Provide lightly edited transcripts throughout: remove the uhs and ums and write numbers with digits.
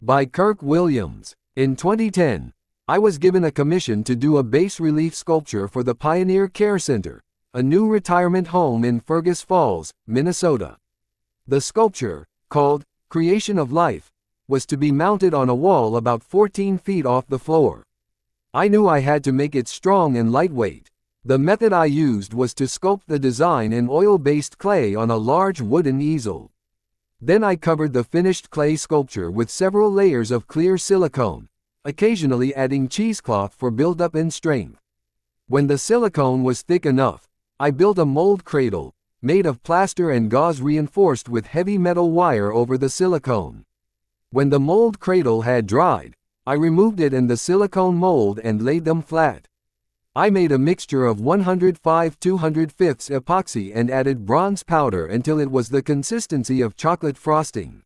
by Kirk Williams. In 2010, I was given a commission to do a bas-relief sculpture for the Pioneer Care Center, a new retirement home in Fergus Falls, Minnesota. The sculpture, called Creation of Life, was to be mounted on a wall about 14 feet off the floor. I knew I had to make it strong and lightweight. The method I used was to sculpt the design in oil-based clay on a large wooden easel. Then I covered the finished clay sculpture with several layers of clear silicone, occasionally adding cheesecloth for buildup and strength. When the silicone was thick enough, I built a mold cradle, made of plaster and gauze reinforced with heavy metal wire over the silicone. When the mold cradle had dried, I removed it and the silicone mold and laid them flat. I made a mixture of 105/205 epoxy and added bronze powder until it was the consistency of chocolate frosting.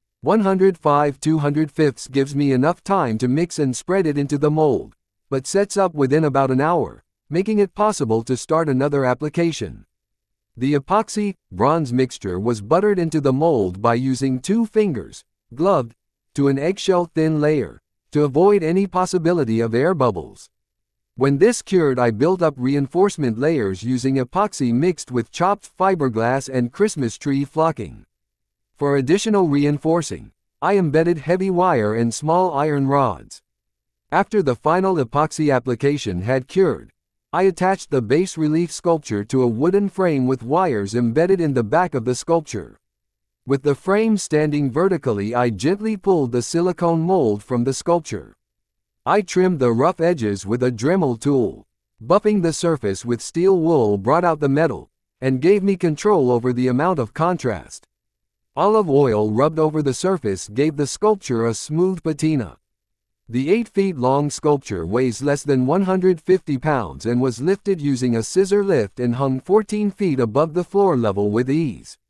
105/205 gives me enough time to mix and spread it into the mold, but sets up within about an hour, making it possible to start another application. The epoxy bronze mixture was buttered into the mold by using 2 fingers, gloved, to an eggshell-thin layer, to avoid any possibility of air bubbles. When this cured, I built up reinforcement layers using epoxy mixed with chopped fiberglass and Christmas tree flocking. For additional reinforcing, I embedded heavy wire and small iron rods. After the final epoxy application had cured, I attached the bas-relief sculpture to a wooden frame with wires embedded in the back of the sculpture. With the frame standing vertically, I gently pulled the silicone mold from the sculpture. I trimmed the rough edges with a Dremel tool. Buffing the surface with steel wool brought out the metal, and gave me control over the amount of contrast. Olive oil rubbed over the surface gave the sculpture a smooth patina. The 8-feet-long sculpture weighs less than 150 pounds and was lifted using a scissor lift and hung 14 feet above the floor level with ease.